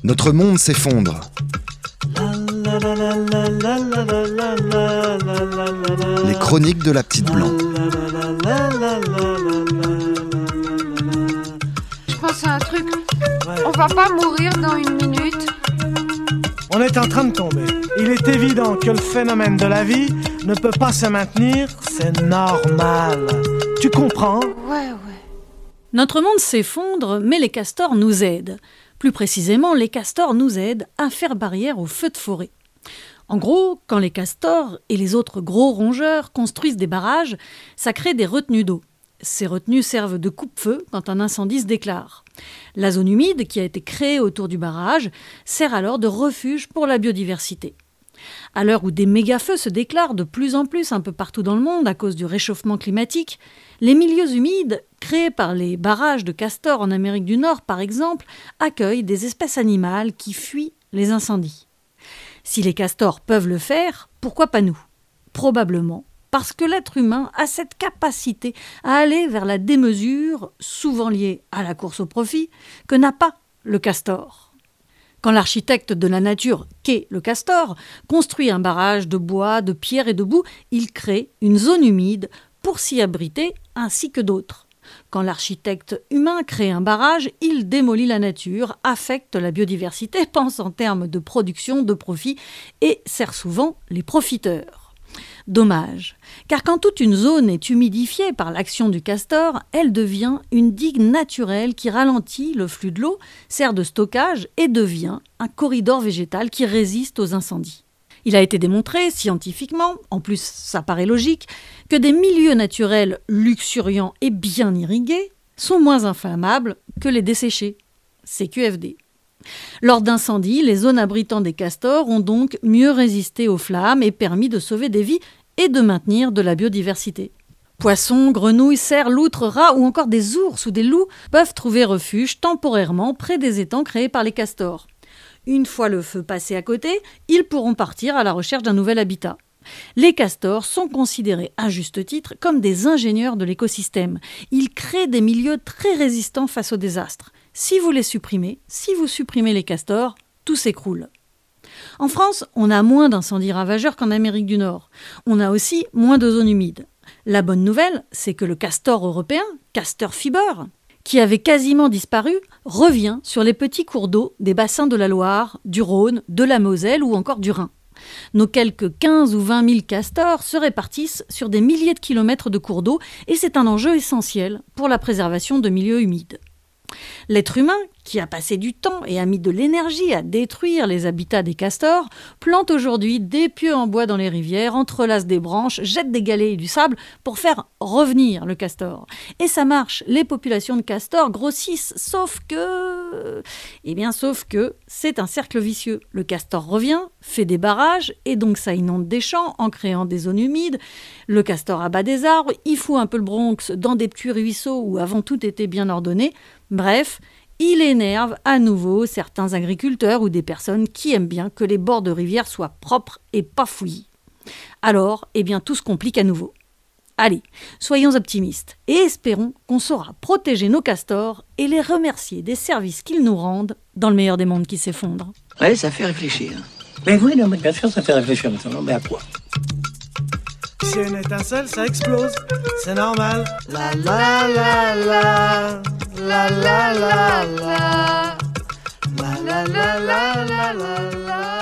Notre monde s'effondre. Les chroniques de la petite Blanc. Je pense à un truc. On va pas mourir dans une minute. On est en train de tomber. Il est évident que le phénomène de la vie ne peut pas se maintenir, c'est normal. Tu comprends ? Ouais. Notre monde s'effondre, mais les castors nous aident. Plus précisément, les castors nous aident à faire barrière aux feux de forêt. En gros, quand les castors et les autres gros rongeurs construisent des barrages, ça crée des retenues d'eau. Ces retenues servent de coupe-feu quand un incendie se déclare. La zone humide, qui a été créée autour du barrage, sert alors de refuge pour la biodiversité. À l'heure où des méga-feux se déclarent de plus en plus un peu partout dans le monde à cause du réchauffement climatique, les milieux humides, créés par les barrages de castors en Amérique du Nord par exemple, accueillent des espèces animales qui fuient les incendies. Si les castors peuvent le faire, pourquoi pas nous ? Probablement parce que l'être humain a cette capacité à aller vers la démesure, souvent liée à la course au profit, que n'a pas le castor. Quand l'architecte de la nature, qu'est le castor, construit un barrage de bois, de pierre et de boue, il crée une zone humide pour s'y abriter ainsi que d'autres. Quand l'architecte humain crée un barrage, il démolit la nature, affecte la biodiversité, pense en termes de production, de profit et sert souvent les profiteurs. Dommage, car quand toute une zone est humidifiée par l'action du castor, elle devient une digue naturelle qui ralentit le flux de l'eau, sert de stockage et devient un corridor végétal qui résiste aux incendies. Il a été démontré scientifiquement, en plus ça paraît logique, que des milieux naturels luxuriants et bien irrigués sont moins inflammables que les desséchés. CQFD. Lors d'incendies, les zones abritant des castors ont donc mieux résisté aux flammes et permis de sauver des vies et de maintenir de la biodiversité. Poissons, grenouilles, cerfs, loutres, rats ou encore des ours ou des loups peuvent trouver refuge temporairement près des étangs créés par les castors. Une fois le feu passé à côté, ils pourront partir à la recherche d'un nouvel habitat. Les castors sont considérés à juste titre comme des ingénieurs de l'écosystème. Ils créent des milieux très résistants face aux désastres. Si vous supprimez les castors, tout s'écroule. En France, on a moins d'incendies ravageurs qu'en Amérique du Nord. On a aussi moins de zones humides. La bonne nouvelle, c'est que le castor européen, Castor fiber, qui avait quasiment disparu, revient sur les petits cours d'eau des bassins de la Loire, du Rhône, de la Moselle ou encore du Rhin. Nos quelques 15 ou 20 000 castors se répartissent sur des milliers de kilomètres de cours d'eau et c'est un enjeu essentiel pour la préservation de milieux humides. L'être humain, qui a passé du temps et a mis de l'énergie à détruire les habitats des castors, plante aujourd'hui des pieux en bois dans les rivières, entrelace des branches, jette des galets et du sable pour faire revenir le castor. Et ça marche, les populations de castors grossissent, sauf que c'est un cercle vicieux. Le castor revient, fait des barrages, et donc ça inonde des champs en créant des zones humides. Le castor abat des arbres, il fout un peu le Bronx dans des petits ruisseaux où avant tout était bien ordonné. Bref, il énerve à nouveau certains agriculteurs ou des personnes qui aiment bien que les bords de rivière soient propres et pas fouillis. Alors, tout se complique à nouveau. Allez, soyons optimistes et espérons qu'on saura protéger nos castors et les remercier des services qu'ils nous rendent dans le meilleur des mondes qui s'effondre. Ouais, ça fait réfléchir. Mais oui, non, mais bien sûr, ça fait réfléchir maintenant. Mais à quoi ? Si une étincelle, ça explose, c'est normal. La la la la, la la la la, la la la la la la la.